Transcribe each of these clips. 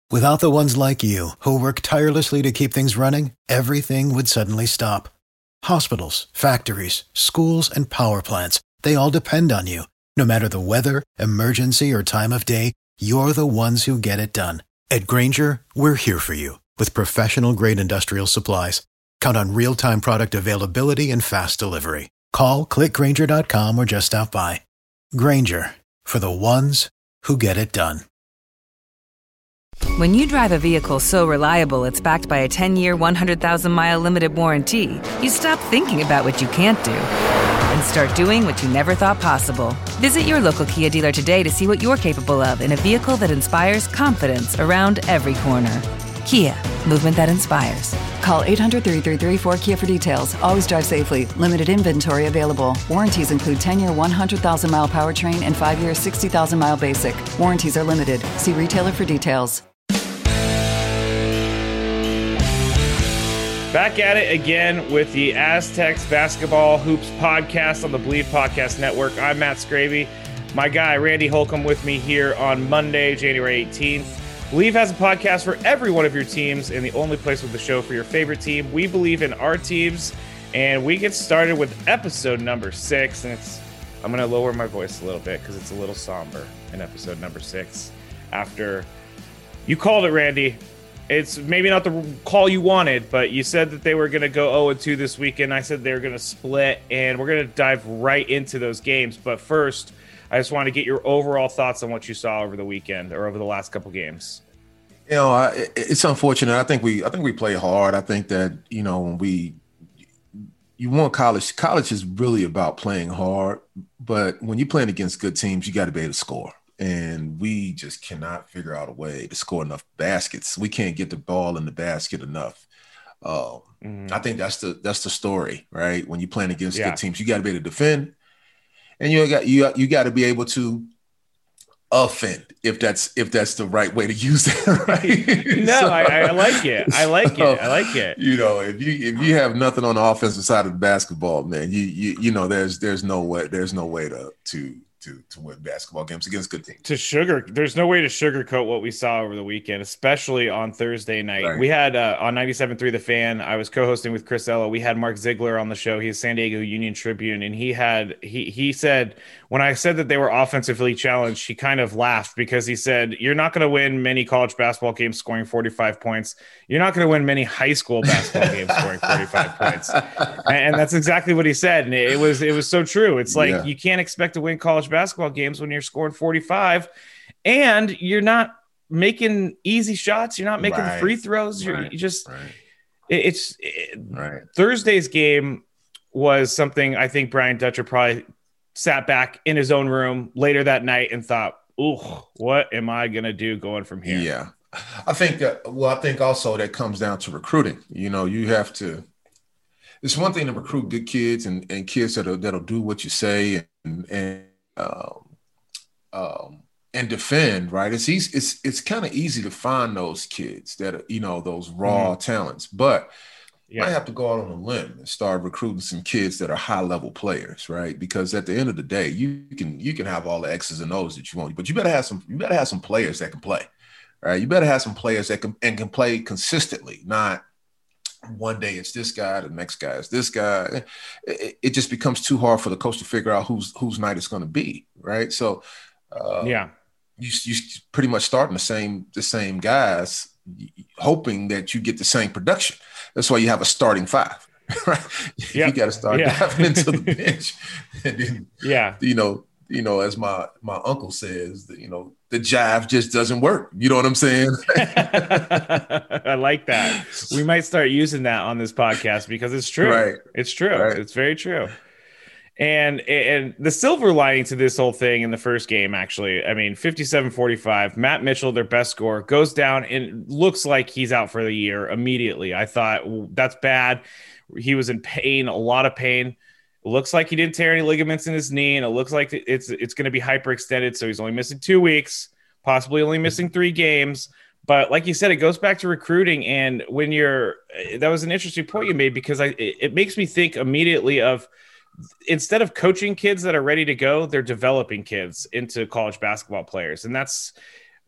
Without the ones like you, who work tirelessly to keep things running, everything would suddenly stop. Hospitals, factories, schools, and power plants, they all depend on you. No matter the weather, emergency, or time of day, you're the ones who get it done. At Grainger, we're here for you with professional-grade industrial supplies. Count on real-time product availability and fast delivery. Call, click Grainger.com, or just stop by. Grainger, for the ones who get it done. When you drive a vehicle so reliable it's backed by a 10-year, 100,000-mile limited warranty, you stop thinking about what you can't do and start doing what you never thought possible. Visit your local Kia dealer today to see what you're capable of in a vehicle that inspires confidence around every corner. Kia, movement that inspires. Call 800-333-4KIA for details. Always drive safely. Limited inventory available. Warranties include 10-year 100,000-mile powertrain and 5-year 60,000-mile basic. Warranties are limited. See retailer for details. Back at it again with the Aztecs Basketball Hoops podcast on the Believe Podcast Network. I'm Matt Scraby. My guy, Randy Holcomb, with me here on Monday, January 18th. Believe has a podcast for every one of your teams and the only place with the show for your favorite team. We believe in our teams, and we get started with episode number 6. And I'm going to lower my voice a little bit because it's a little somber in episode number 6. After you called it, Randy. It's maybe not the call you wanted, but you said that they were going to go 0-2 this weekend. I said they were going to split, and we're going to dive right into those games. But first, I just want to get your overall thoughts on what you saw over the weekend or over the last couple games. You know, it's unfortunate. I think we play hard. I think that, you know, when you want college is really about playing hard. But when you're playing against good teams, you got to be able to score. And we just cannot figure out a way to score enough baskets. We can't get the ball in the basket enough. I think that's the story, right? When you're playing against good teams, you got to be able to defend, and you got to be able to offend, if that's the right way to use it, right? No, so, I like it. I like it. You know, if you have nothing on the offensive side of the basketball, man, you know there's no way to win basketball games against good teams. There's no way to sugarcoat what we saw over the weekend, especially on Thursday night. Right. We had on 97.3 The Fan, I was co-hosting with Chris Ella. We had Mark Ziegler on the show. He's San Diego Union Tribune, and he said, when I said that they were offensively challenged, he kind of laughed because he said, you're not going to win many college basketball games scoring 45 points. You're not going to win many high school basketball games scoring 45 points. And that's exactly what he said. And it was so true. It's like, you can't expect to win college basketball games when you're scoring 45 and you're not making easy shots. You're not making free throws. Thursday's game was something I think Brian Dutcher probably sat back in his own room later that night and thought, ooh, what am I going to do going from here? Yeah. I think also that comes down to recruiting. You know, you have to, it's one thing to recruit good kids and kids that'll do what you say and defend, right? It's kind of easy to find those kids that are, you know, those raw talents, but you might have to go out on a limb and start recruiting some kids that are high level players, right? Because at the end of the day, you can have all the X's and O's that you want, but you better have some players that can play, right? You better have some players that can play consistently, not one day it's this guy, the next guy is this guy. It just becomes too hard for the coach to figure out whose night it's going to be, right? So, you pretty much starting the same guys, hoping that you get the same production. That's why you have a starting five, right? You got to start diving into the bench, and then, you know, as my uncle says, you know, the jive just doesn't work. You know what I'm saying? I like that. We might start using that on this podcast because it's true. Right. It's true. Right. It's very true. And the silver lining to this whole thing in the first game, actually, I mean, 57-45, Matt Mitchell, their best scorer, goes down and looks like he's out for the year immediately. I thought, well, that's bad. He was in pain, a lot of pain. It looks like he didn't tear any ligaments in his knee, and it looks like it's going to be hyperextended, so he's only missing 2 weeks, possibly only missing 3 games. But like you said, it goes back to recruiting, and that was an interesting point you made because it makes me think immediately of, instead of coaching kids that are ready to go, they're developing kids into college basketball players. And that's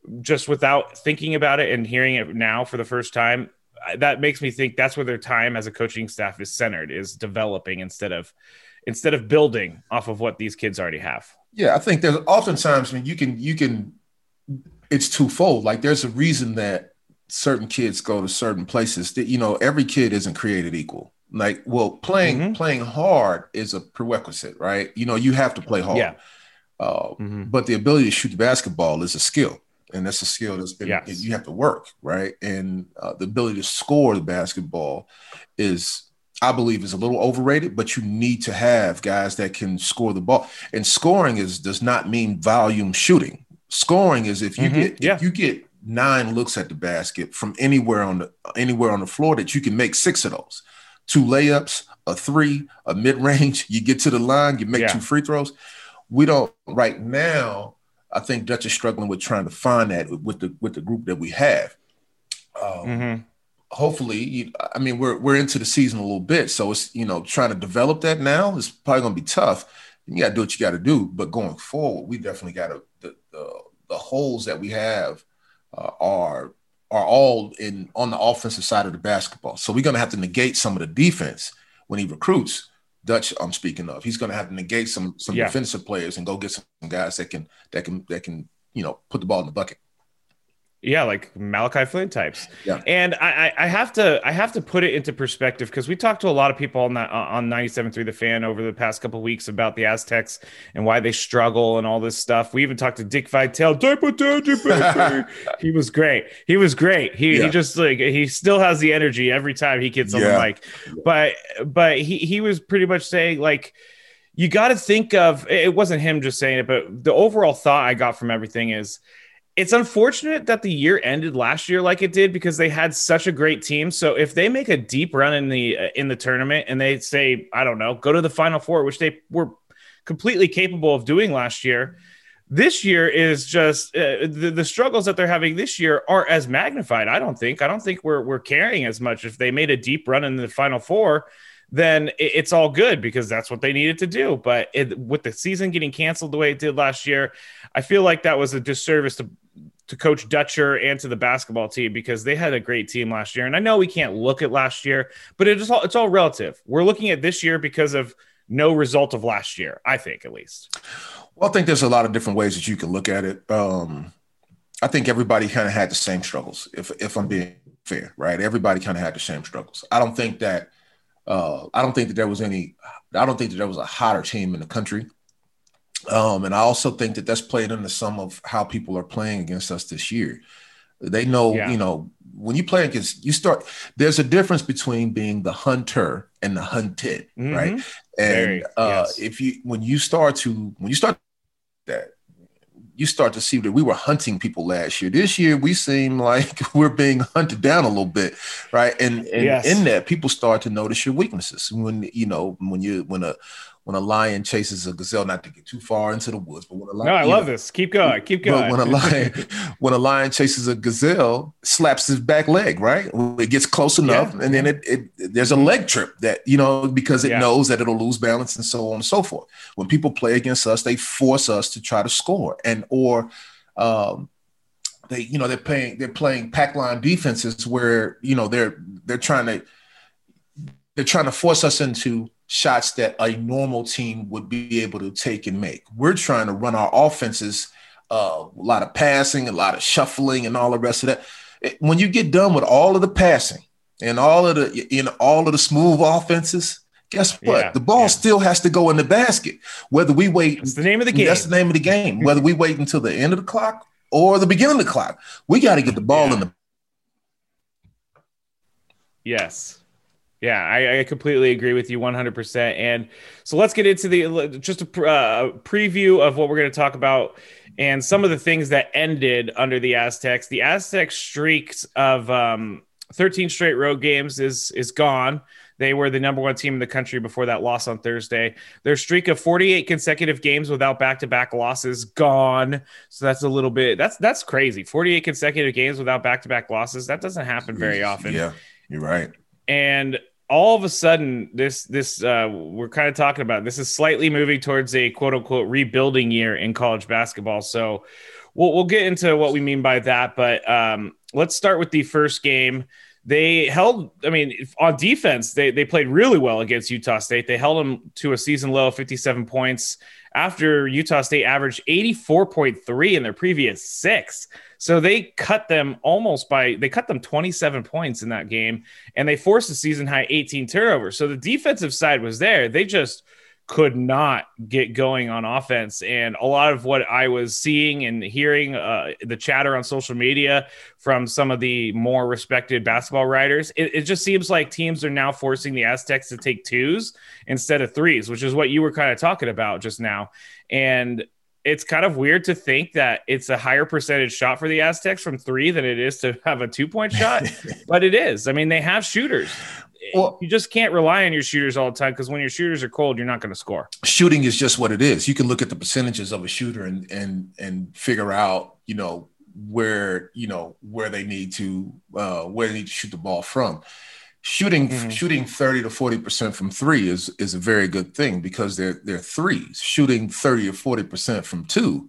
just without thinking about it and hearing it now for the first time, that makes me think that's where their time as a coaching staff is centered, is developing instead of building off of what these kids already have. Yeah, I think there's oftentimes when you can it's twofold. Like there's a reason that certain kids go to certain places that, every kid isn't created equal. Like, well, playing hard is a prerequisite, right? You have to play hard. Yeah. But the ability to shoot the basketball is a skill. And that's a skill that's been, you have to work, right? And the ability to score the basketball I believe is a little overrated, but you need to have guys that can score the ball. And scoring does not mean volume shooting. Scoring is if you get 9 looks at the basket from anywhere on the floor, that you can make 6 of those. 2 layups, a 3, a mid-range, you get to the line, you make 2 free throws. We don't right now. I think Dutch is struggling with trying to find that with the group that we have. Hopefully, we're into the season a little bit, so it's trying to develop that now is probably going to be tough. You got to do what you got to do, but going forward, we definitely got to the holes that we have are all on the offensive side of the basketball. So we're going to have to negate some of the defense when he recruits. Dutch, I'm speaking of, he's going to have to negate some defensive players and go get some guys that can put the ball in the bucket. Yeah, like Malachi Flynn types. Yeah. And I have to put it into perspective, because we talked to a lot of people on 97.3 The Fan over the past couple of weeks about the Aztecs and why they struggle and all this stuff. We even talked to Dick Vitale. He was great. He just he still has the energy every time he gets on the mic. But he was pretty much saying, like, you got to think of, it wasn't him just saying it, but the overall thought I got from everything is, it's unfortunate that the year ended last year like it did, because they had such a great team. So if they make a deep run in the tournament and they say, I don't know, go to the Final Four, which they were completely capable of doing last year, this year is just the struggles that they're having this year aren't as magnified. I don't think we're carrying as much. If they made a deep run in the Final Four, then it's all good, because that's what they needed to do. But with the season getting canceled the way it did last year, I feel like that was a disservice to Coach Dutcher and to the basketball team, because they had a great team last year. And I know we can't look at last year, but it's all relative. We're looking at this year because of no result of last year, I think, at least. Well, I think there's a lot of different ways that you can look at it. I think everybody kind of had the same struggles, if I'm being fair, right? Everybody kind of had the same struggles. I don't think that there was a hotter team in the country. And I also think that that's played into some of how people are playing against us this year. They know, when you play against, there's a difference between being the hunter and the hunted, right? And when you start that, you start to see that we were hunting people last year. This year, we seem like we're being hunted down a little bit, right? And in that, people start to notice your weaknesses. When a lion chases a gazelle, not to get too far into the woods, but when a lion, I love this. Keep going. But when a lion chases a gazelle, slaps his back leg, right? It gets close enough, and then there's a leg trip that, because it knows that it'll lose balance and so on and so forth. When people play against us, they force us to try to score, they're playing pack line defenses where they're trying to force us into shots that a normal team would be able to take and make. We're trying to run our offenses, a lot of passing, a lot of shuffling, and all the rest of that. When you get done with all of the passing and all of the smooth offenses, guess what? The ball still has to go in the basket. Whether we wait, that's the name of the game. That's the name of the game. Whether we wait until the end of the clock or the beginning of the clock, we got to get the ball in the. Yes. Yeah, I completely agree with you 100%. And so let's get into just a preview of what we're going to talk about and some of the things that ended under the Aztecs. The Aztecs streaks of 13 straight road games is gone. They were the number 1 team in the country before that loss on Thursday. Their streak of 48 consecutive games without back-to-back losses gone. So that's a little bit that's crazy. 48 consecutive games without back-to-back losses. That doesn't happen very often. Yeah, you're right. And all of a sudden, this we're kind of talking about, this is slightly moving towards a quote unquote rebuilding year in college basketball. So we'll get into what we mean by that, but let's start with the first game. They held, on defense, they played really well against Utah State. They held them to a season low of 57 points after Utah State averaged 84.3 in their previous 6. So they cut them 27 points in that game, and they forced a season high 18 turnovers. So the defensive side was there. They just could not get going on offense. And a lot of what I was seeing and hearing, the chatter on social media from some of the more respected basketball writers, it just seems like teams are now forcing the Aztecs to take 2s instead of 3s, which is what you were kind of talking about just now. And it's kind of weird to think that it's a higher percentage shot for the Aztecs from 3 than it is to have a 2-point shot, but it is. I mean, they have shooters. Well, you just can't rely on your shooters all the time, because when your shooters are cold, you're not going to score. Shooting is just what it is. You can look at the percentages of a shooter and figure out, where they need to shoot the ball from. Shooting 30 to 40% from 3 is a very good thing, because they're 3s. Shooting 30 or 40% from 2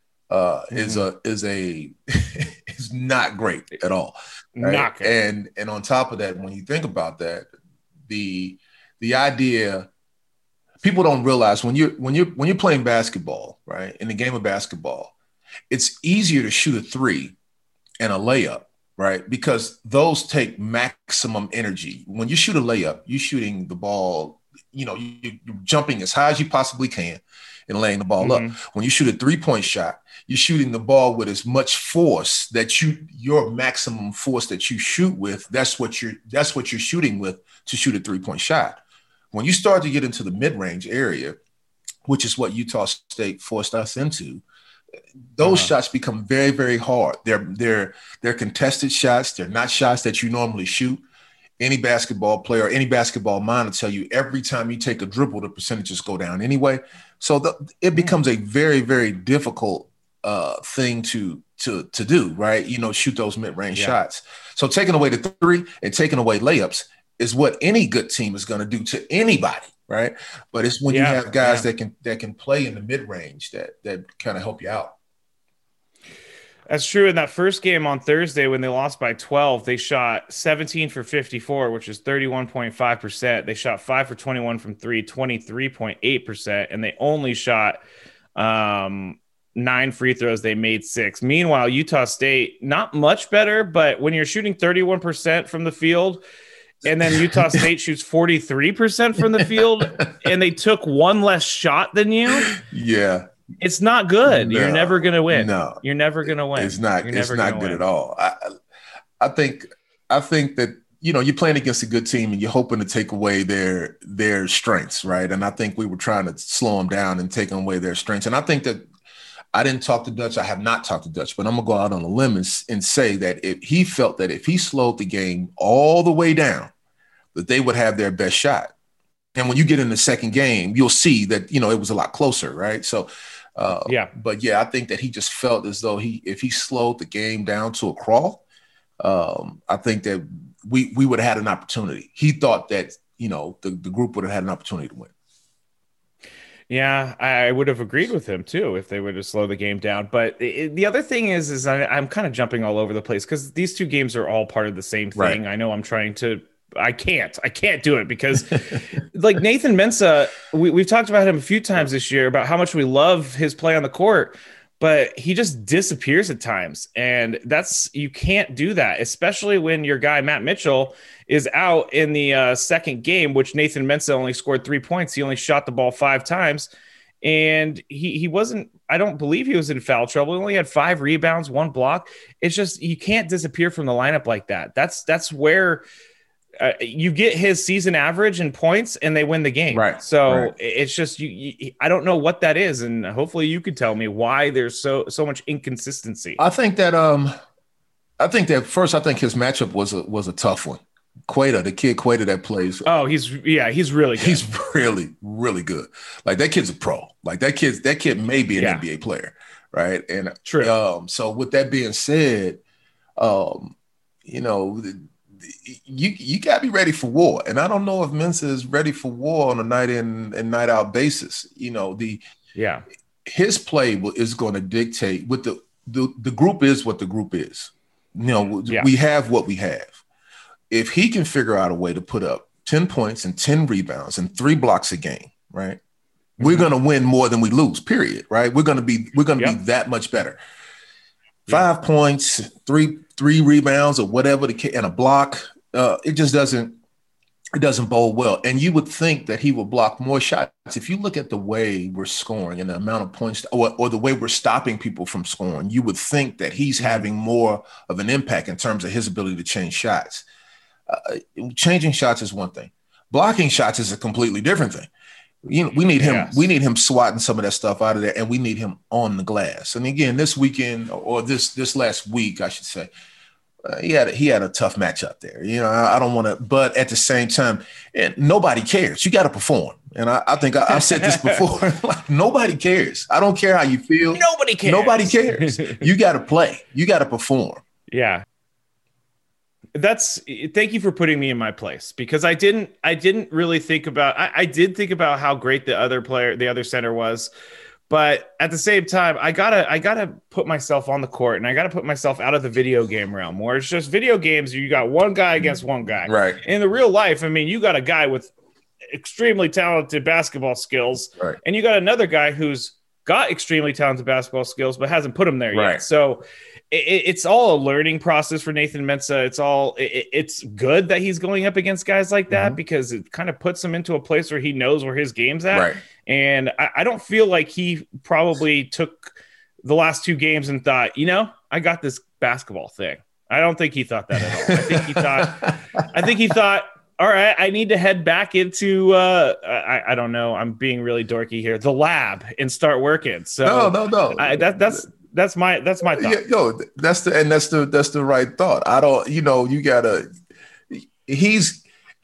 is not great at all. Right? And on top of that, when you think about that, the idea, people don't realize when you're playing basketball, right? In the game of basketball, it's easier to shoot a 3 and a layup, right? Because those take maximum energy. When you shoot a layup, you're shooting the ball, you're jumping as high as you possibly can and laying the ball up. When you shoot a 3-point shot, you're shooting the ball with as much force that your maximum force that you shoot with, that's what you're shooting with to shoot a 3-point shot. When you start to get into the mid-range area, which is what Utah State forced us into, those shots become very, very hard. They're contested shots. They're not shots that you normally shoot. Any basketball player, any basketball mind will tell you every time you take a dribble, the percentages go down anyway. So it becomes a very, very difficult thing to do, right? Shoot those mid-range shots. So taking away the 3 and taking away layups is what any good team is going to do to anybody, right? But it's when you have guys that can play in the mid-range that kind of help you out. That's true. In that first game on Thursday, when they lost by 12, they shot 17 for 54, which is 31.5%. They shot 5 for 21 from 3, 23.8%, and they only shot 9 free throws. They made 6. Meanwhile, Utah State, not much better, but when you're shooting 31% from the field, and then Utah State shoots 43% from the field, and they took 1 less shot than you. Yeah. It's not good. No, you're never going to win. No, you're never going to win. It's not good at all. I think that, you're playing against a good team and you're hoping to take away their strengths. Right. And I think we were trying to slow them down and take away their strengths. And I think that I didn't talk to Dutch. I have not talked to Dutch, but I'm gonna go out on a limb and say that if he felt that if he slowed the game all the way down, that they would have their best shot. And when you get in the second game, you'll see that, it was a lot closer. Right. So, but I think that he just felt as though if he slowed the game down to a crawl, I think that we would have had an opportunity. He thought that, the group would have had an opportunity to win. Yeah, I would have agreed with him too if they would have slowed the game down. But the other thing is I'm kind of jumping all over the place because these two games are all part of the same thing. Right. I know I'm trying to. I can't do it because like Nathan Mensah, we've talked about him a few times this year about how much we love his play on the court, but he just disappears at times. And you can't do that, especially when your guy, Matt Mitchell, is out in the second game, which Nathan Mensah only scored 3 points. He only shot the ball 5 times. And he wasn't, I don't believe he was in foul trouble. He only had 5 rebounds, 1 block. It's just, you can't disappear from the lineup like that. That's where you get his season average in points and they win the game. Right. So it's just, I don't know what that is. And hopefully you could tell me why there's so much inconsistency. I think that first, I think his matchup was a tough one. Queta, the kid Queta that plays. Oh, he's really good. He's really, really good. Like that kid's a pro. Like that kid may be an NBA player. Right. And true. So with that being said, you got to be ready for war. And I don't know if Mensah is ready for war on a night in and night out basis. His play is going to dictate with the group is what the group is. We have what we have. If he can figure out a way to put up 10 points and 10 rebounds and 3 blocks a game, right? We're going to win more than we lose, period, right? We're going to be that much better. 5 points, three rebounds or whatever, and a block, it just doesn't bode well. And you would think that he will block more shots. If you look at the way we're scoring and the amount of points or the way we're stopping people from scoring, you would think that he's having more of an impact in terms of his ability to change shots. Changing shots is one thing. Blocking shots is a completely different thing. We need him. Yes. We need him swatting some of that stuff out of there, and we need him on the glass. And again, this weekend or this last week, I should say, he had a tough matchup there. I don't want to, but at the same time, and nobody cares. You got to perform. And I think I've said this before. Like, nobody cares. I don't care how you feel. Nobody cares. Nobody cares. You got to play. You got to perform. Yeah. Thank you for putting me in my place, because I didn't really think about, I did think about how great the other center was, but at the same time, I gotta put myself on the court, and I gotta put myself out of the video game realm where it's just video games. You got one guy against one guy, right? In the real life, I mean, you got a guy with extremely talented basketball skills, right? And you got another guy who's got extremely talented basketball skills, but hasn't put them there right. yet. So it's all a learning process for Nathan Mensah. It's good that he's going up against guys like that, because it kind of puts him into a place where he knows where his game's at. Right. And I don't feel like he probably took the last 2 games and thought, I got this basketball thing. I don't think he thought that at all. I think he thought, all right, I need to head back into, I don't know, I'm being really dorky here, the lab, and start working. So no. That's my thought. Yeah, that's the right thought. I don't, you gotta. He's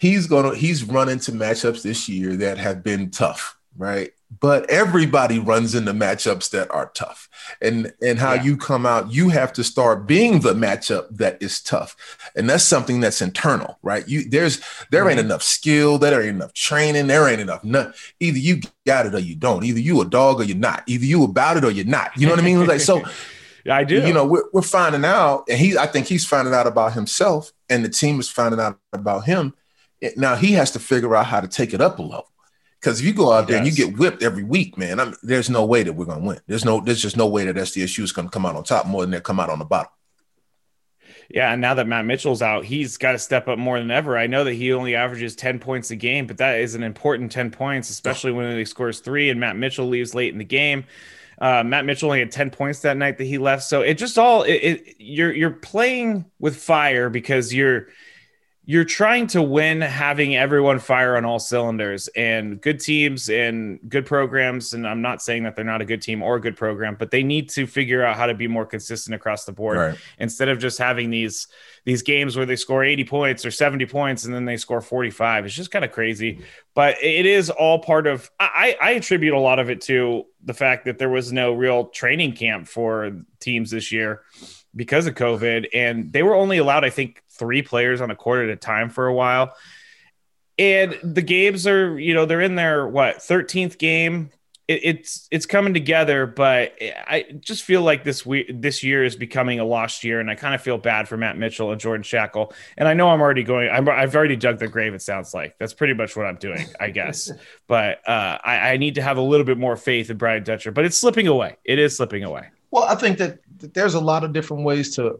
run into matchups this year that have been tough, right? But everybody runs into matchups that are tough, and how you come out, you have to start being the matchup that is tough, and that's something that's internal, right? There ain't enough skill, there ain't enough training, there ain't enough. Either you got it or you don't. Either you a dog or you're not. Either you about it or you're not. You know what I mean? Like, so. I do. We're finding out, and I think he's finding out about himself, and the team is finding out about him. Now he has to figure out how to take it up a level. Because if you go out there and you get whipped every week, man, there's no way that we're going to win. There's just no way that SDSU is going to come out on top more than they come out on the bottom. Yeah, and now that Matt Mitchell's out, he's got to step up more than ever. I know that he only averages 10 points a game, but that is an important 10 points, especially when he scores 3 and Matt Mitchell leaves late in the game. Matt Mitchell only had 10 points that night that he left. So it just you're playing with fire, because you're trying to win, having everyone fire on all cylinders, and good teams and good programs. And I'm not saying that they're not a good team or a good program, but they need to figure out how to be more consistent across the board, right? Instead of just having these games where they score 80 points or 70 points and then they score 45. It's just kind of crazy, but it is all part of, I attribute a lot of it to the fact that there was no real training camp for teams this year because of COVID, and they were only allowed, I think, 3 players on a court at a time for a while. And the games are, they're in their 13th game. It's coming together, but I just feel like this year is becoming a lost year, and I kind of feel bad for Matt Mitchell and Jordan Shackle. And I know I've already dug their grave. It sounds like that's pretty much what I'm doing, I guess. But I need to have a little bit more faith in Brian Dutcher, but it's slipping away. It is slipping away. Well, I think that there's a lot of different ways to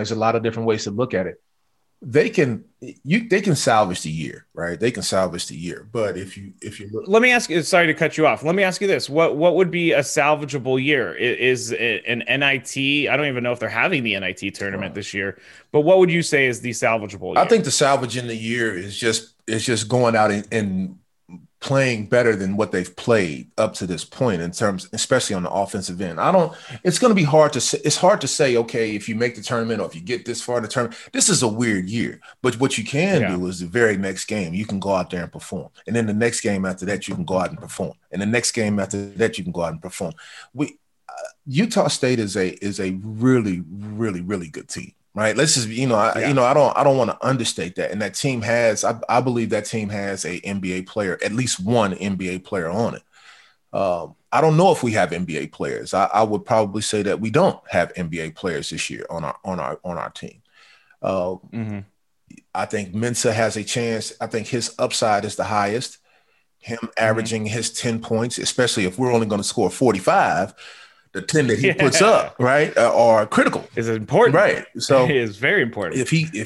look at it. They can salvage the year, right? They can salvage the year. But if you look, let me ask you, sorry to cut you off. Let me ask you this. What would be a salvageable year? Is it an NIT? I don't even know if they're having the NIT tournament this year, but what would you say is the salvageable year? I think the salvage in the year is just going out and playing better than what they've played up to this point, in terms, especially on the offensive end. It's going to be hard to say. It's hard to say, okay, if you make the tournament or if you get this far in the tournament, this is a weird year. But what you can do is the very next game, you can go out there and perform. And then the next game after that, you can go out and perform. And the next game after that, you can go out and perform. Utah State is a really, really, really good team. Right. Let's just, I don't want to understate that. And that team has, I believe that team has a NBA player, at least one NBA player on it. I don't know if we have NBA players. I would probably say that we don't have NBA players this year on our team. I think Mensah has a chance. I think his upside is the highest. Him averaging his 10 points, especially if we're only going to score 45, the 10 that he puts up, right, are critical. Is important, right? So it is very important.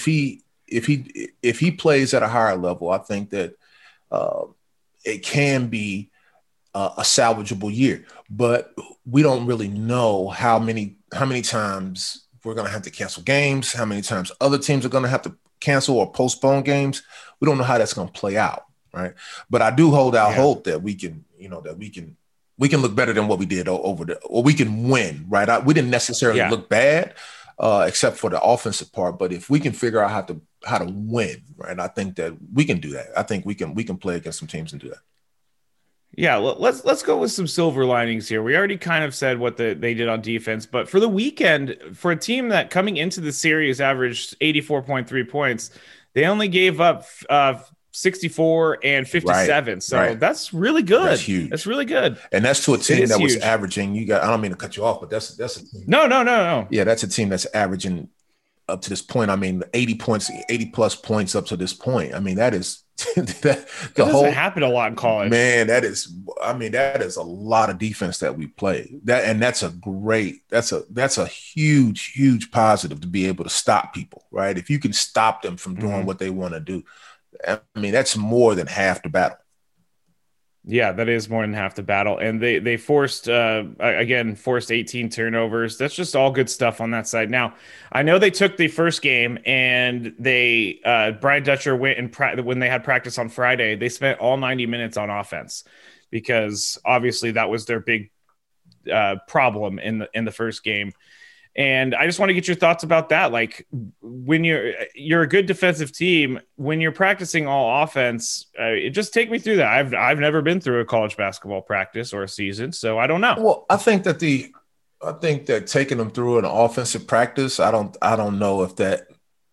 If he plays at a higher level, I think that it can be a salvageable year. But we don't really know how many times we're going to have to cancel games, how many times other teams are going to have to cancel or postpone games. We don't know how that's going to play out, right? But I do hold out hope that we can look better than what we did or we can win, right? We didn't necessarily look bad, except for the offensive part. But if we can figure out how to win, right, I think that we can do that. I think we can play against some teams and do that. Yeah, let's go with some silver linings here. We already kind of said what they did on defense, but for the weekend, for a team that coming into the series averaged 84.3 points, they only gave up 64 and 57. Right, so that's really good. That's huge. That's really good. And that's to a team that was averaging. I don't mean to cut you off, but that's a team. No. Yeah, that's a team that's averaging up to this point. I mean, 80 plus points up to this point. I mean, that is that doesn't happen a lot in college. Man, that is a lot of defense that we play. That's a huge positive to be able to stop people, right? If you can stop them from doing what they want to do, I mean, that's more than half the battle. Yeah, that is more than half the battle. And they forced 18 turnovers. That's just all good stuff on that side. Now, I know they took the first game and Brian Dutcher went and when they had practice on Friday, they spent all 90 minutes on offense because obviously that was their big problem in the first game. And I just want to get your thoughts about that. Like when you're a good defensive team, when you're practicing all offense, just take me through that. I've never been through a college basketball practice or a season, so I don't know. Well, I think that taking them through an offensive practice, I don't know if that.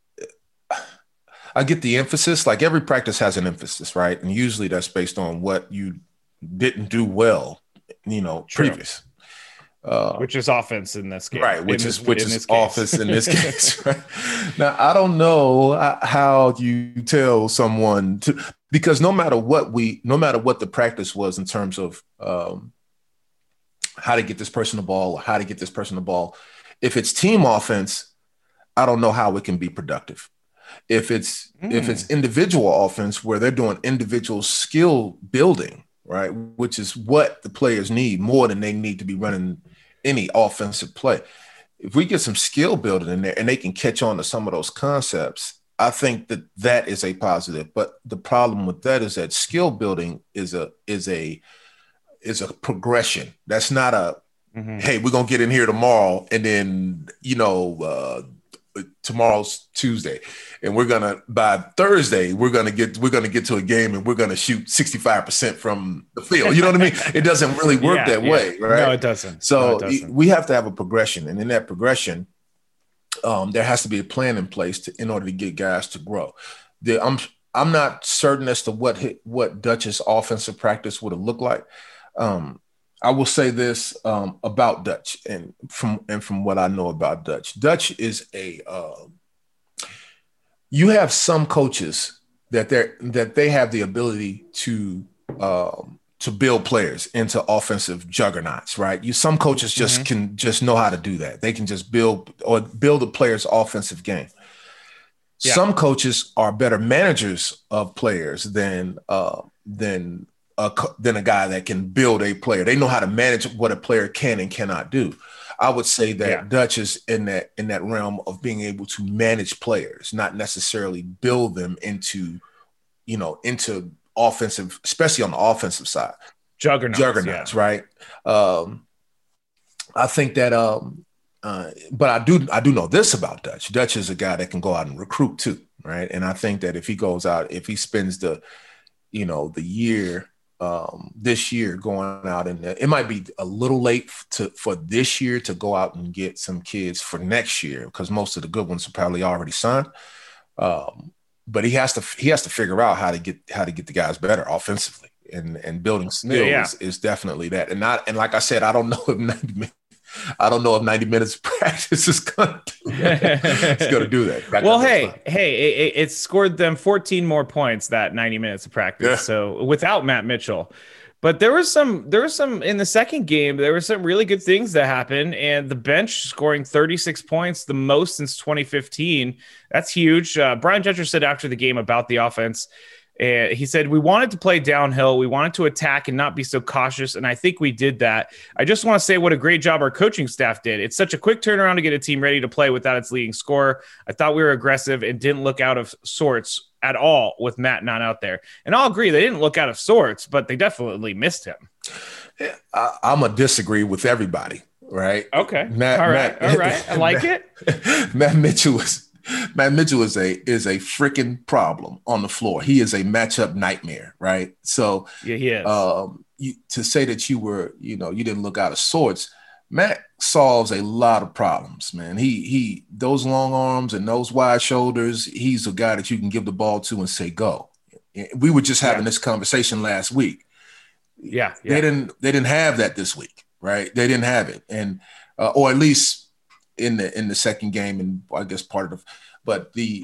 I get the emphasis. Like every practice has an emphasis, right? And usually that's based on what you didn't do well, previous. Which is offense in this game, right? Which is offense in this case, right? Now, I don't know how you tell someone because no matter what the practice was in terms of how to get this person the ball or how to get this person the ball, if it's team offense, I don't know how it can be productive. If it's individual offense where they're doing individual skill building, right, which is what the players need more than they need to be running any offensive play. If we get some skill building in there and they can catch on to some of those concepts, I think that is a positive. But the problem with that is that skill building is a progression. That's not hey, we're gonna get in here tomorrow and then tomorrow's Tuesday, and by Thursday we're gonna get to a game and we're gonna shoot 65% from the field. You know what I mean? It doesn't really work that way, right? No, it doesn't. So we have to have a progression, and in that progression, there has to be a plan in place in order to get guys to grow. I'm not certain as to what Dutch's offensive practice would have looked like. I will say this about Dutch, and from what I know about Dutch. Dutch is you have some coaches that they have the ability to build players into offensive juggernauts, right? Some coaches can know how to do that. They can just build a player's offensive game. Yeah. Some coaches are better managers of players than a guy that can build a player. They know how to manage what a player can and cannot do. I would say that Dutch is in that realm of being able to manage players, not necessarily build them into offensive, especially on the offensive side. Juggernauts, right? I think that but I do know this about Dutch. Dutch is a guy that can go out and recruit too, right? And I think that if he goes out, if he spends the year this year going out, and it might be a little late for this year to go out and get some kids for next year because most of the good ones are probably already signed. But he has to figure out how to get the guys better offensively. and building skill is definitely that. And like I said, I don't know if 90 minutes of practice is going to do that. It's going to do that. Well, it scored them 14 more points that 90 minutes of practice. Yeah. So without Matt Mitchell. But there was some in the second game, there were some really good things that happened, and the bench scoring 36 points, the most since 2015. That's huge. Brian Dutcher said after the game about the offense, he said, we wanted to play downhill. We wanted to attack and not be so cautious. And I think we did that. I just want to say what a great job our coaching staff did. It's such a quick turnaround to get a team ready to play without its leading scorer. I thought we were aggressive and didn't look out of sorts at all with Matt not out there. And I'll agree, they didn't look out of sorts, but they definitely missed him. Yeah, I'm going to disagree with everybody, right? Okay. All right. I like it. Matt Mitchell is a freaking problem on the floor. He is a matchup nightmare, right? So yeah, he is. To say that you didn't look out of sorts, Matt solves a lot of problems, man. He those long arms and those wide shoulders, he's a guy that you can give the ball to and say, go. We were just having this conversation last week. Yeah. They didn't have that this week, right? They didn't have it. And or at least in the second game, and I guess but the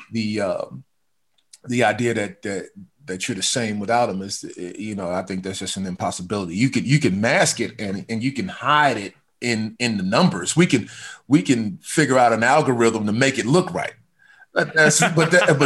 idea that you're the same without him is, I think that's just an impossibility. You can mask it and you can hide it in the numbers. We can figure out an algorithm to make it look right. But that's all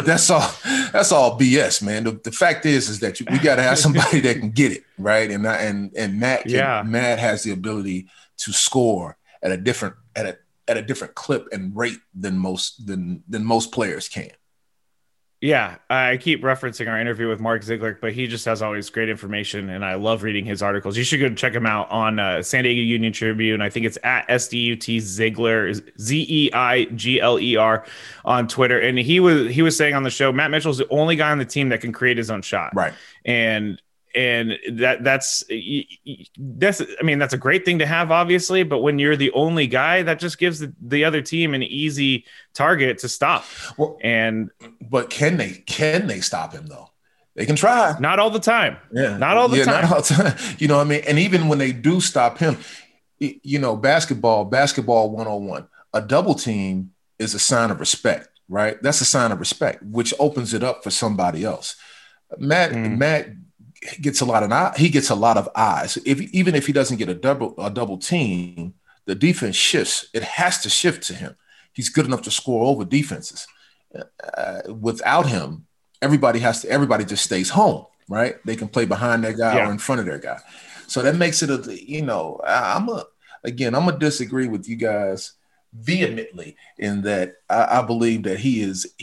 BS, man. The fact is that we got to have somebody that can get it right. And Matt has the ability to score at a different clip and rate than most players can. Yeah, I keep referencing our interview with Mark Ziegler, but he just has always great information, and I love reading his articles. You should go check him out on San Diego Union Tribune. I think it's at SDUT Ziegler, Zeigler on Twitter. And he was saying on the show, Matt Mitchell's the only guy on the team that can create his own shot. Right. And that's a great thing to have, obviously, but when you're the only guy, that just gives the other team an easy target to stop. But can they stop him though? They can try. Not all the time. Yeah. Not all the time. Not all the time. You know what I mean? And even when they do stop him, basketball 101, a double team is a sign of respect, right? That's a sign of respect, which opens it up for somebody else. Matt gets a lot of eyes. Even if he doesn't get a double team, the defense shifts. It has to shift to him. He's good enough to score over defenses. Without him, everybody just stays home, right? They can play behind their guy or in front of their guy. So that makes it I'm gonna disagree with you guys vehemently in that I believe that he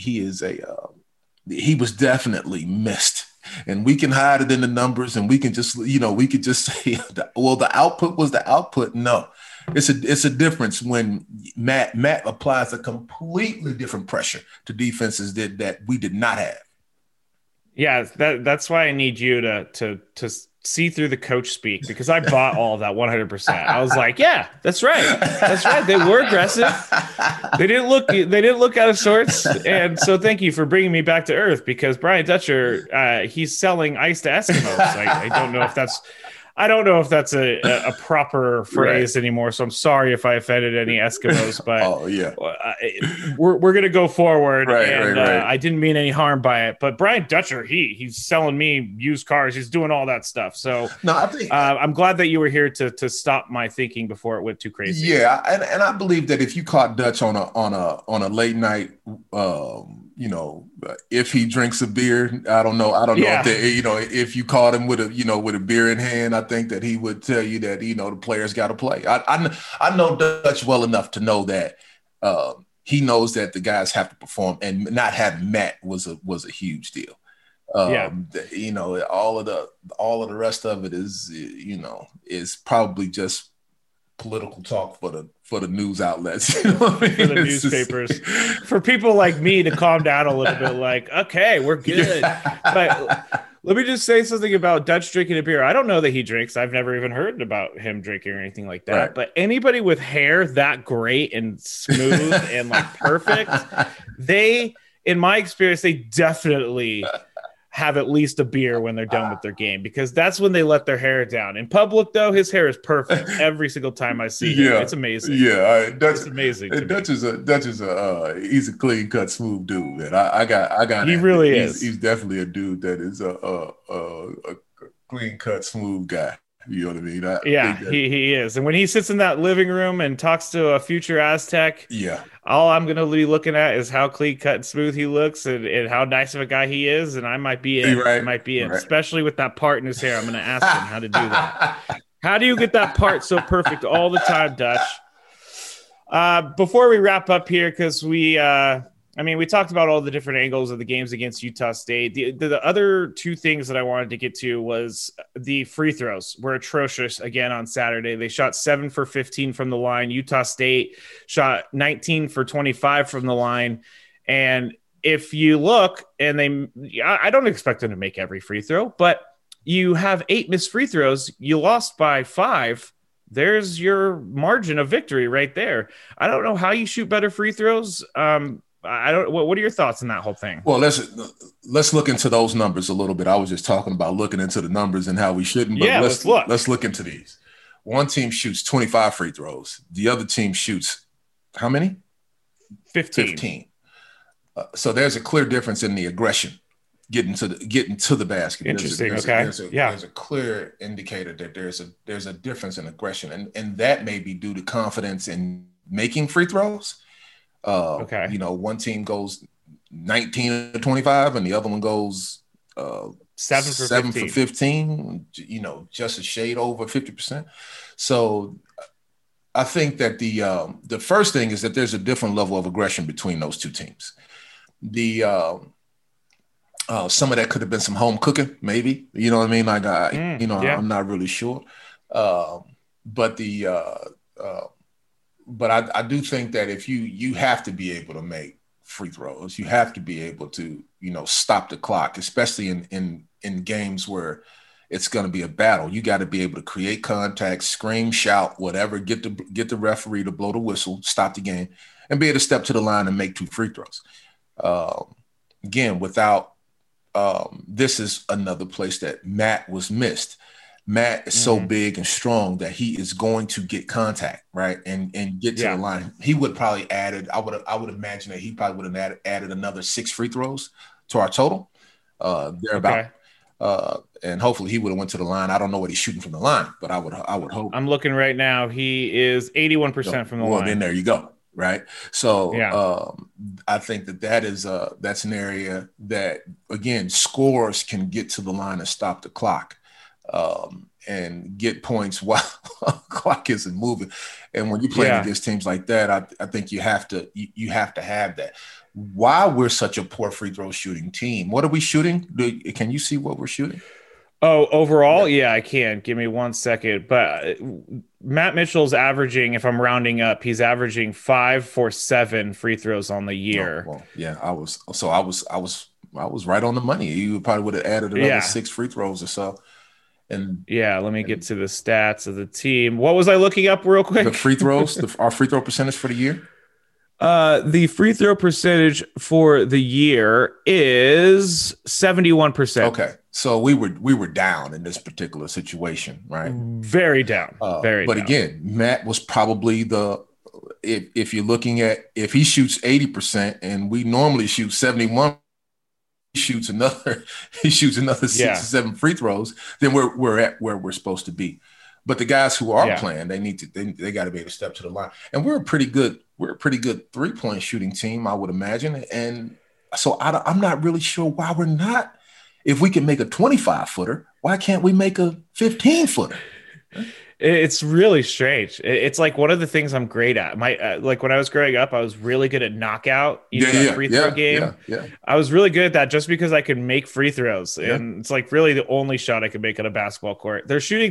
was definitely missed. And we can hide it in the numbers, and we can just say, well, the output was the output. No, it's a difference when Matt applies a completely different pressure to defenses that we did not have. Yeah, that's why I need you to see through the coach speak, because I bought all of that 100%. I was like, yeah, that's right. That's right. They were aggressive. They didn't look out of sorts. And so thank you for bringing me back to earth, because Brian Dutcher, he's selling ice to Eskimos. I don't know if that's a proper phrase anymore. So I'm sorry if I offended any Eskimos, but we're going to go forward. Right. I didn't mean any harm by it, but Brian Dutcher, he's selling me used cars. He's doing all that stuff. So no, I think I'm glad that you were here to stop my thinking before it went too crazy. Yeah. And I believe that if you caught Dutch on a late night, if he drinks a beer, I don't know if you caught him with a beer in hand, I think that he would tell you that, the players got to play. I know Dutch well enough to know that he knows that the guys have to perform, and not having Matt was a huge deal. All of the rest of it is probably just political talk for the news outlets, for the newspapers, for people like me to calm down a little bit. Like, okay, we're good. But let me just say something about Dutch drinking a beer. I don't know that he drinks. I've never even heard about him drinking or anything like that. Right. But anybody with hair that great and smooth and like perfect, in my experience, they definitely have at least a beer when they're done with their game, because that's when they let their hair down. In public, though, his hair is perfect every single time I see him. It's amazing. Yeah, it's amazing. Dutch is he's a clean cut, smooth dude, man. I got. He really is. He's definitely a dude that is a clean cut, smooth guy. You know what I mean? He is. And when he sits in that living room and talks to a future Aztec, yeah, all I'm going to be looking at is how clean cut and smooth he looks and how nice of a guy he is. And I might be in. Right. I might be in, especially with that part in his hair. I'm going to ask him how to do that. How do you get that part so perfect all the time, Dutch? Before we wrap up here, because we talked about all the different angles of the games against Utah State. The other two things that I wanted to get to was the free throws were atrocious again on Saturday. They shot 7 for 15 from the line. Utah State shot 19 for 25 from the line. And if you look, and I don't expect them to make every free throw, but you have 8 missed free throws. You lost by 5. There's your margin of victory right there. I don't know how you shoot better free throws. What are your thoughts on that whole thing? Well, let's look into those numbers a little bit. I was just talking about looking into the numbers and how we shouldn't. But let's look into these. One team shoots 25 free throws. The other team shoots how many? 15. So there's a clear difference in the aggression getting to the basket. Interesting. There's a clear indicator that there's a difference in aggression, and that may be due to confidence in making free throws. One team goes 19 to 25 and the other one goes 7 for 15, just a shade over 50%. So I think that the first thing is that there's a different level of aggression between those two teams. Some of that could have been some home cooking, maybe, you know what I mean? Like, I'm not really sure. But I do think that if you have to be able to make free throws, you have to be able to, stop the clock, especially in games where it's going to be a battle. You got to be able to create contact, scream, shout, whatever, get the referee to blow the whistle, stop the game, and be able to step to the line and make 2 free throws. Again, without this is another place that Matt was missed. Matt is so big and strong that he is going to get contact, right, and get to the line. He would probably added. I would imagine that he probably would have added another 6 free throws to our total. Thereabout. Okay. And hopefully he would have went to the line. I don't know what he's shooting from the line, but I would hope. I'm looking right now. He is 81% from the line. Well, then there you go. Right. So I think that is that's an area that, again, scorers can get to the line and stop the clock. And get points while the clock isn't moving. And when you're playing against teams like that, I think you have to have that. Why we're such a poor free throw shooting team? What are we shooting? Can you see what we're shooting? Oh, overall? Yeah, I can. Give me 1 second. But Matt Mitchell's averaging, if I'm rounding up, he's averaging 5 for 7 free throws on the year. Oh, well, yeah, I was right on the money. You probably would have added another 6 free throws or so. And let me get to the stats of the team. What was I looking up real quick? The free throws, our free throw percentage for the year. The free throw percentage for the year is 71%. Okay, so we were down in this particular situation, right? Very down. But down. Again, Matt was probably if you're looking at, if he shoots 80% and we normally shoot 71%. Shoots another 6 or 7 free throws, then we're at where we're supposed to be. But the guys who are playing, they got to be able to step to the line. And we're a pretty good 3-point shooting team, I would imagine. And so I'm not really sure why we're not. If we can make a 25-footer, why can't we make a 15-footer? It's really strange. It's like one of the things I'm great at. Like when I was growing up, I was really good at knockout, free throw game. Yeah. I was really good at that just because I could make free throws. And it's like really the only shot I could make on a basketball court. They're shooting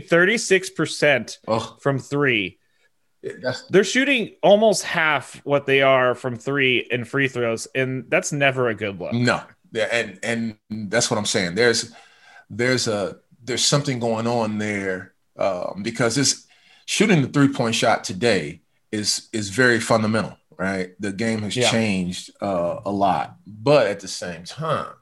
36% from 3. They're shooting almost half what they are from 3 in free throws. And that's never a good look. No. And that's what I'm saying. There's something going on there. Because this shooting the 3-point shot today is very fundamental, right? The game has changed a lot, but at the same time,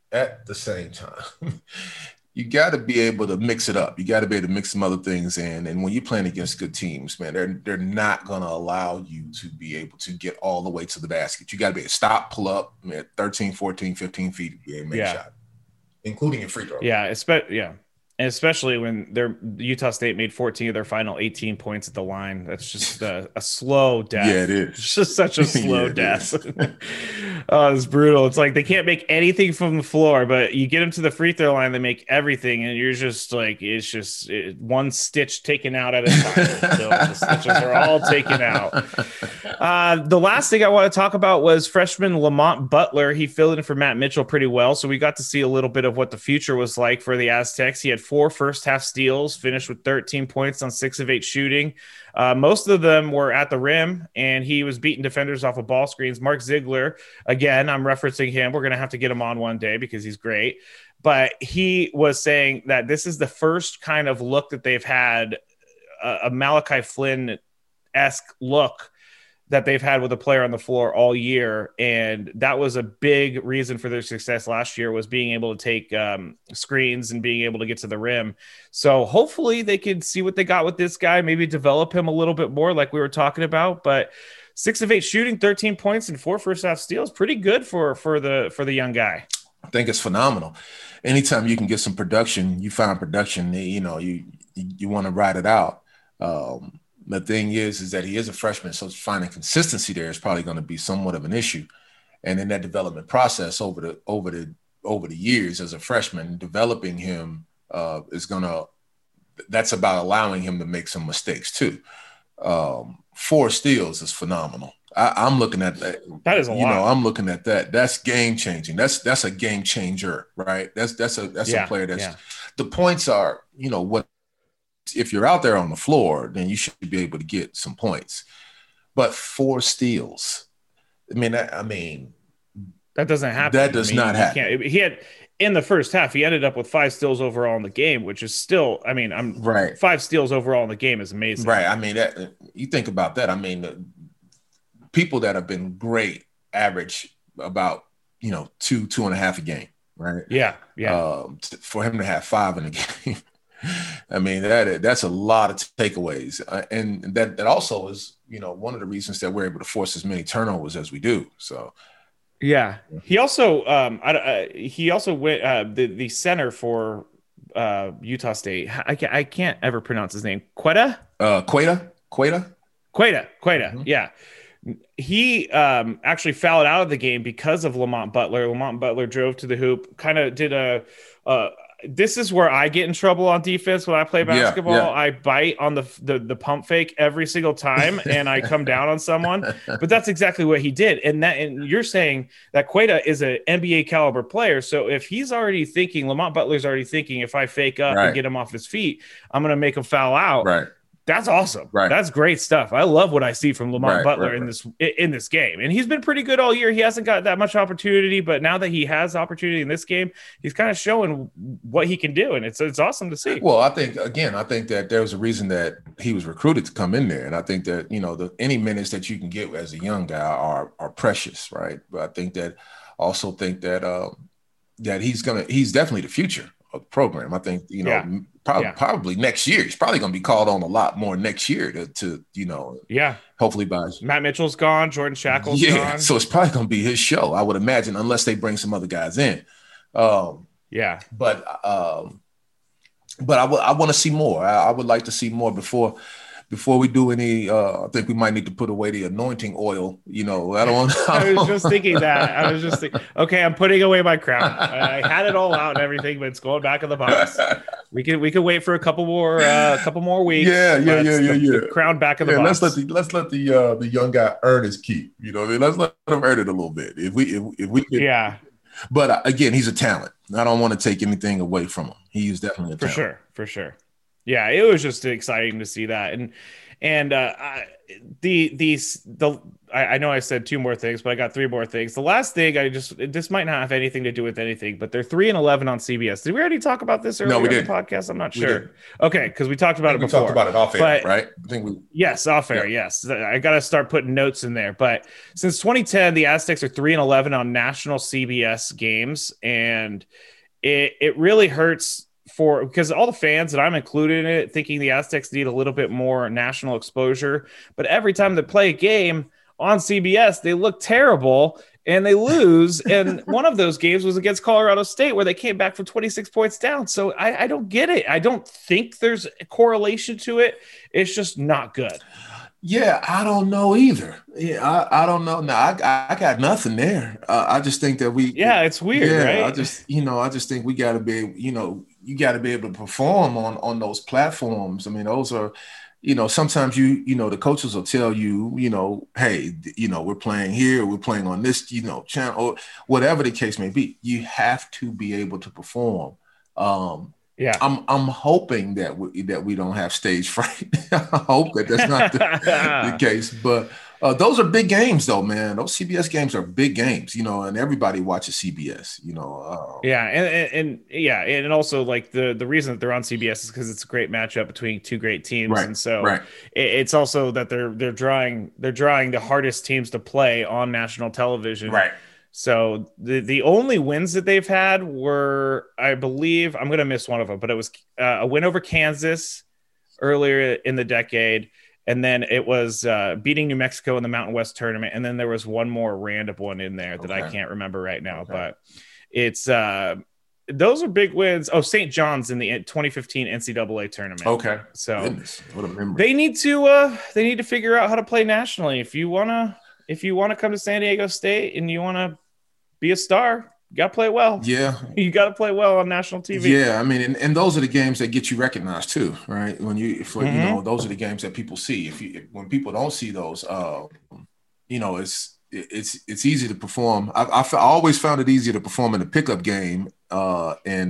at the same time, you got to be able to mix it up. You got to be able to mix some other things in. And when you're playing against good teams, man, they're not going to allow you to be able to get all the way to the basket. You got to be able to stop, pull up, man, 13, 14, 15 feet, and make a shot, including your free throw. Yeah, and especially when Utah State made 14 of their final 18 points at the line. That's just a slow death. Yeah, it is. It's just such a slow death. Oh, it's brutal. It's like they can't make anything from the floor, but you get them to the free throw line, they make everything, and you're just like, it's just one stitch taken out at a time. So the stitches are all taken out. The last thing I want to talk about was freshman Lamont Butler. He filled in for Matt Mitchell pretty well, so we got to see a little bit of what the future was like for the Aztecs. He had 4 first-half steals, finished with 13 points on 6 of 8 shooting. Most of them were at the rim, and he was beating defenders off of ball screens. Mark Ziegler, again, I'm referencing him. We're going to have to get him on one day because he's great. But he was saying that this is the first kind of look that they've had, a Malachi Flynn-esque look that they've had with a player on the floor all year. And that was a big reason for their success last year, was being able to take screens and being able to get to the rim. So hopefully they can see what they got with this guy, maybe develop him a little bit more like we were talking about. But 6 of 8 shooting, 13 points and 4 first-half steals, pretty good for the young guy. I think it's phenomenal. Anytime you can get some production, you find production, you want to ride it out. The thing is that he is a freshman, so finding consistency there is probably going to be somewhat of an issue. And in that development process over the years as a freshman, developing him that's about allowing him to make some mistakes too. 4 steals is phenomenal. I'm looking at that. That is a lot. I'm looking at that. That's game changing. That's a game changer, right? That's a player the points are, what. If you're out there on the floor, then you should be able to get some points. But 4 steals, that doesn't happen. That does not happen. He had in the first half, he ended up with 5 steals overall in the game, which is still, 5 steals overall in the game is amazing. Right. You think about that. People that have been great average about 2.5 a game, right? Yeah. For him to have 5 in a game. That's a lot of takeaways. And that also is, one of the reasons that we're able to force as many turnovers as we do. So, yeah. He also went the center for Utah State. I can't ever pronounce his name. Queta. Mm-hmm. Yeah. He actually fouled out of the game because of Lamont Butler. Lamont Butler drove to the hoop, kind of did this is where I get in trouble on defense when I play basketball. Yeah. I bite on the pump fake every single time, and I come down on someone. But that's exactly what he did. And you're saying that Queta is an NBA caliber player. So if he's already thinking, Lamont Butler's already thinking, if I fake up and get him off his feet, I'm going to make him foul out. Right. That's awesome. Right. That's great stuff. I love what I see from Lamont Butler in this game. And he's been pretty good all year. He hasn't got that much opportunity, but now that he has opportunity in this game, he's kind of showing what he can do. And it's awesome to see. Well, I think that there's a reason that he was recruited to come in there. And I think that, any minutes that you can get as a young guy are precious. Right. But I think that that he's definitely the future of the program. I think, probably next year. He's probably going to be called on a lot more next year to hopefully by Matt Mitchell's gone, Jordan Shackle's gone. So it's probably going to be his show, I would imagine, unless they bring some other guys in. But I want to see more. I would like to see more before we do any. I think we might need to put away the anointing oil. I don't want. I was just thinking that. I was just thinking, okay, I'm putting away my crown. I had it all out and everything, but it's going back in the box. We can wait for a couple more weeks. Yeah. The crown back in the box. Let's let the young guy earn his keep. Let's let him earn it a little bit. If we can, yeah. But again, he's a talent. I don't want to take anything away from him. He is definitely a talent. For sure. Yeah, it was just exciting to see that. And I know I said two more things, but I got three more things. The last thing, this might not have anything to do with anything, but they're 3-11 on CBS. Did we already talk about this earlier No, we on the didn't. podcast? I'm not sure. Okay, because we talked about it before. We talked about it off air, right? I think yes, off air. Yeah. Yes, I got to start putting notes in there. But since 2010, the Aztecs are 3-11 on national CBS games, and it really hurts because all the fans, and I'm included in it, thinking the Aztecs need a little bit more national exposure. But every time they play a game on CBS, they look terrible and they lose. And one of those games was against Colorado State, where they came back from 26 points down. So I don't get it. I don't think there's a correlation to it. It's just not good. Yeah, I don't know either. Yeah, I don't know. No, I got nothing there. I just think that it's weird, right? I just think we got to be, you got to be able to perform on those platforms. I mean, those are, sometimes the coaches will tell you, hey, we're playing here, we're playing on this, channel, or whatever the case may be. You have to be able to perform. Yeah, I'm hoping that we don't have stage fright. I hope that that's not the case. But those are big games, though, man. Those CBS games are big games, and everybody watches CBS. And also like the reason that they're on CBS is because it's a great matchup between two great teams, right, and so right. It's also that they're drawing the hardest teams to play on national television, right. So the only wins that they've had were, I believe, I'm going to miss one of them, but it was a win over Kansas earlier in the decade. And then it was beating New Mexico in the Mountain West tournament. And then there was one more random one in there that I can't remember right now. Okay. But it's those are big wins. Oh, St. John's in the 2015 NCAA tournament. Okay. So goodness, what a memory. They need to figure out how to play nationally. If you want to come to San Diego State and you want to be a star, you got to play well. Yeah. You got to play well on national TV. Yeah. I mean, and those are the games that get you recognized too, right? Those are the games that people see. When people don't see those, it's easy to perform. I always found it easier to perform in a pickup game in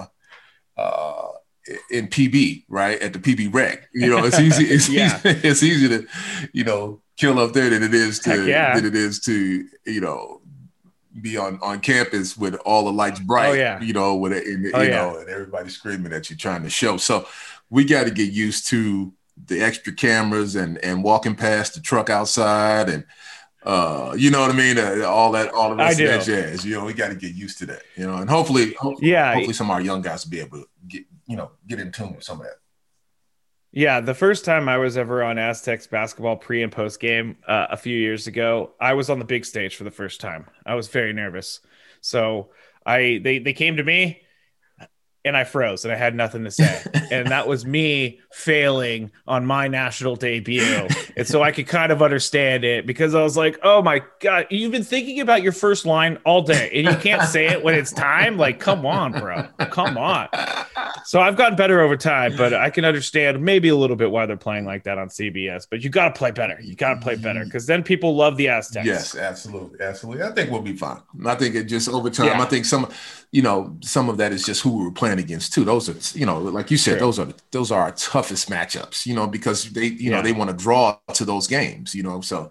PB, right? At the PB rec. It's easy. It's easy to, kill up there than it is to be on campus with all the lights bright, and everybody screaming at you trying to show. So we got to get used to the extra cameras and walking past the truck outside and you know what I mean? All the rest of that jazz. We got to get used to that. And hopefully some of our young guys will be able to get in tune with some of that. Yeah, the first time I was ever on Aztecs basketball pre and post game a few years ago, I was on the big stage for the first time. I was very nervous. So they came to me and I froze and I had nothing to say. And that was me failing on my national debut. And so I could kind of understand it because I was like, oh my God, you've been thinking about your first line all day and you can't say it when it's time. Like, come on, bro. Come on. So I've gotten better over time, but I can understand maybe a little bit why they're playing like that on CBS. But you got to play better. You got to play better because then people love the Aztecs. Yes, absolutely. Absolutely. I think we'll be fine. I think it just over time, I think some of that is just who we were playing against too. Those are, like you said, those are our toughest matchups, because they want to draw to those games, so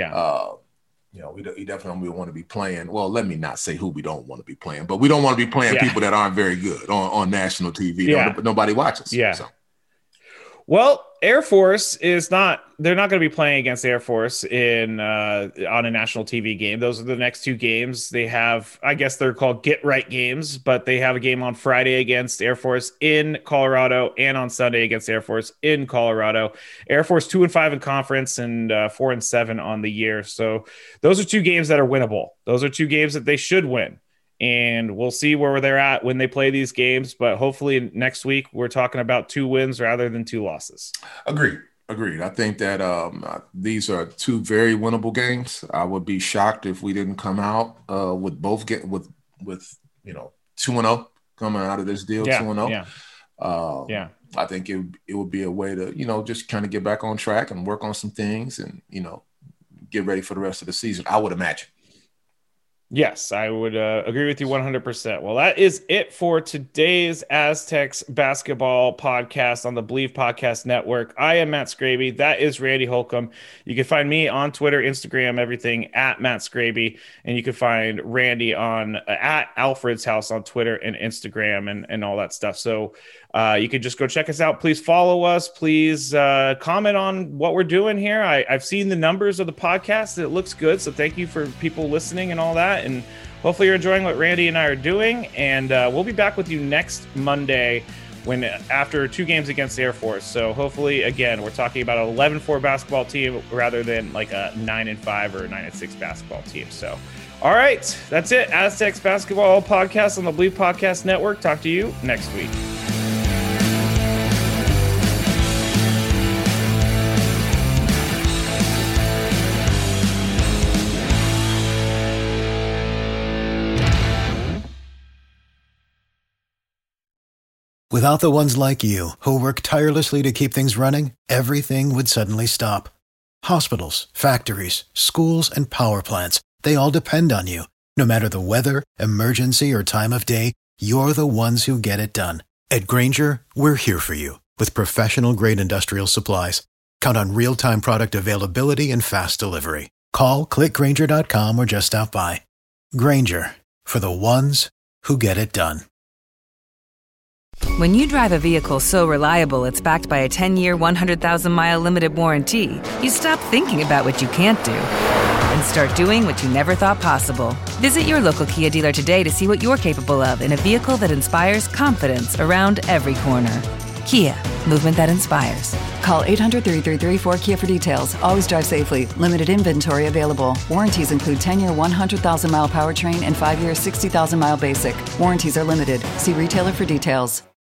we definitely want to be playing. Well, let me not say who we don't want to be playing, but we don't want to be playing people that aren't very good on national TV. Nobody watches. Yeah. So. Well, Air Force they're not going to be playing against Air Force on a national TV game. Those are the next two games they have. I guess they're called get right games, but they have a game on Friday against Air Force in Colorado and on Sunday against Air Force in Colorado. Air Force 2-5 in conference and 4-7 on the year. So those are two games that are winnable. Those are two games that they should win. And we'll see where they're at when they play these games. But hopefully next week we're talking about 2 wins rather than 2 losses. Agreed. I think that these are 2 very winnable games. I would be shocked if we didn't come out with both with 2-0 coming out of this deal. 2-0. I think it would be a way to just kind of get back on track and work on some things and get ready for the rest of the season. I would imagine. Yes, I would agree with you 100%. Well, that is it for today's Aztecs basketball podcast on the Believe Podcast Network. I am Matt Scraby. That is Randy Holcomb. You can find me on Twitter, Instagram, everything at Matt Scraby. And you can find Randy on at Alfred's House on Twitter and Instagram and all that stuff. So you can just go check us out. Please follow us. Please comment on what we're doing here. I've seen the numbers of the podcast. It looks good. So thank you for people listening and all that. And hopefully you're enjoying what Randy and I are doing. And we'll be back with you next Monday after 2 games against the Air Force. So hopefully, again, we're talking about an 11-4 basketball team rather than like a 9-5 or 9-6 basketball team. So, all right, that's it. Aztecs basketball podcast on the Believe Podcast Network. Talk to you next week. Without the ones like you, who work tirelessly to keep things running, everything would suddenly stop. Hospitals, factories, schools, and power plants, they all depend on you. No matter the weather, emergency, or time of day, you're the ones who get it done. At Grainger, we're here for you with professional-grade industrial supplies. Count on real-time product availability and fast delivery. Call, click Grainger.com, or just stop by. Grainger, for the ones who get it done. When you drive a vehicle so reliable it's backed by a 10-year, 100,000-mile limited warranty, you stop thinking about what you can't do and start doing what you never thought possible. Visit your local Kia dealer today to see what you're capable of in a vehicle that inspires confidence around every corner. Kia, movement that inspires. Call 800-333-4KIA for details. Always drive safely. Limited inventory available. Warranties include 10-year 100,000-mile powertrain and 5-year 60,000-mile basic. Warranties are limited. See retailer for details.